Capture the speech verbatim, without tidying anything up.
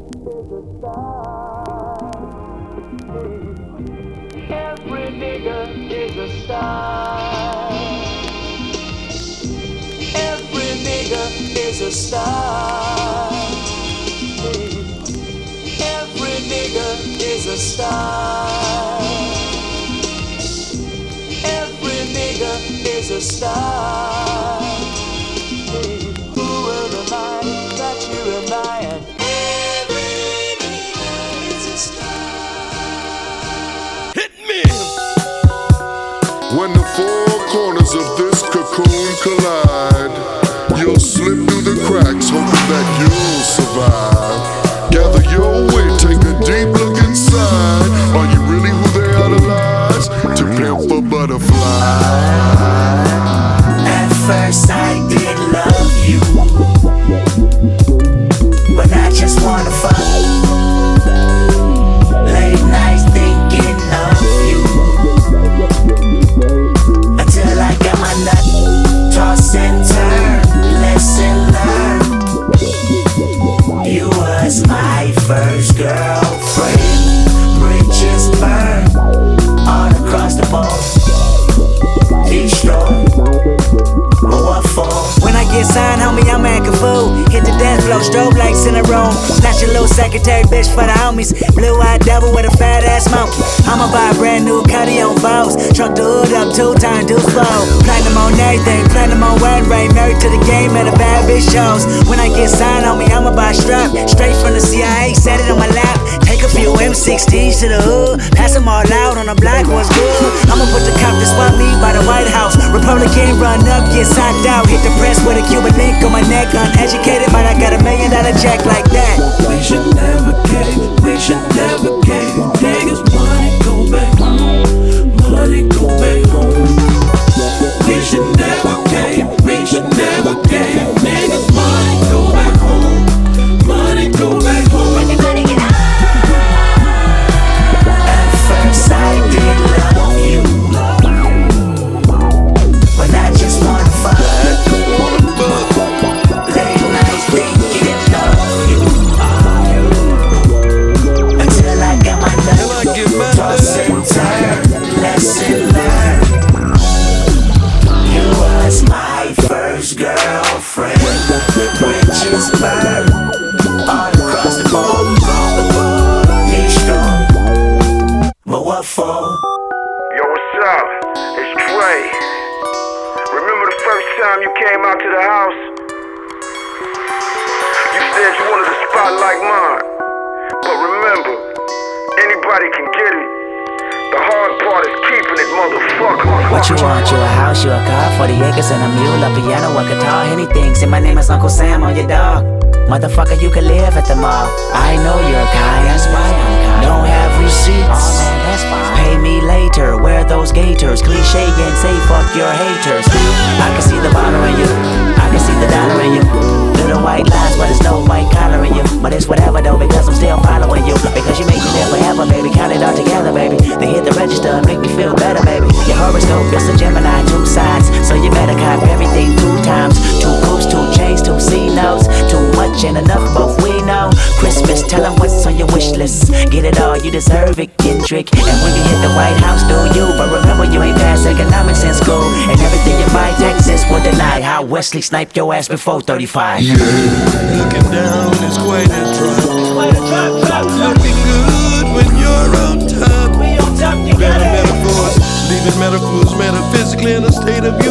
Every nigga is a star. Every nigga is a star. Every nigga is a star. Every nigga is a star. Who will remind that you remind? Every nigga is a star. Hit me! When the four corners of this cocoon collide, you'll slip through the cracks, hoping that you'll survive. Gather your wit, take a deep look inside. Are you really who they idolize? To pimp a butterfly. At first I did love you, but I just wanna fuck. Late nights thinking of you, until I got my nut. Toss and turn, lesson learned. You was my first girlfriend. Bridges burned all across the board. Destroyed. But what for? When I get signed, homie, I'm acting fool. Hit the dance floor, strobe lights in the room. Snatch your little secretary bitch for the homies. Blue-eyed devil with a fat ass monkey. I'ma buy a brand new Cuddy on Vows. Truck the hood up two times, deuce flow. Platinum on everything, platinum on wedding ring. Married to the game at a bad bitch shows. When I get signed, homie, I'ma buy a strap. Straight from the C I A, set it on my lap. Take a few M sixteens to the hood. Pass them all out on the block, what's good? I'ma put the cop to swap me by the White House. Republican run up, get socked out. Hit the press with a Cuban link on my neck. Uneducated, but I got a million dollar check like that. We should never cave, we should never cave. Niggas, money go back home, money go back home. We should never cave, we should never cave. Niggas, money go back home, money go back home. Everybody get high. At first I did love you, but I just wanna fuck. Late nights thinking of you, until I got my nut. Toss and turn, lesson learned. You was my first girlfriend. Bridges burned all across the board. He's strong, but what for? Yo, what's up? It's Trey. Remember the first time you came out to the house? You said you wanted a spot like mine. But remember, anybody can get it. The hard part is keeping it, motherfucker. What you want? You a house, you a car, forty acres and a mule, a piano, a guitar, anything. Say my name is Uncle Sam on your dog. Motherfucker, you can live at the mall. I know you're kind, that's why I'm kind. Don't have receipts, oh man, that's fine. Pay me later, wear those gaiters. Cliche and say fuck your haters. I can see the bottle in you, I can see the dollar in you. Little white lies, but it's no white collar in you. But it's whatever though, because I'm still following you. Because you make me live forever, baby. Count it all together, baby. They hit the register and make me feel better, baby. Your horoscope is a Gemini, two sides. So you better cop everything two times. Two coops, two chains, two C notes. Too much and enough, both we know. Christmas, tell them what's on your wish list. Get it all, you deserve it, Kendrick. And when you hit the White House, do you? But remember, you ain't passed economics in school. And everything you buy, Texas will deny. How Wesley sniped your ass before thirty-five. Yeah. Looking down is quite a drop. Looking good when you're on top. We on top Better metaphors, leaving metaphors metaphysically in a state of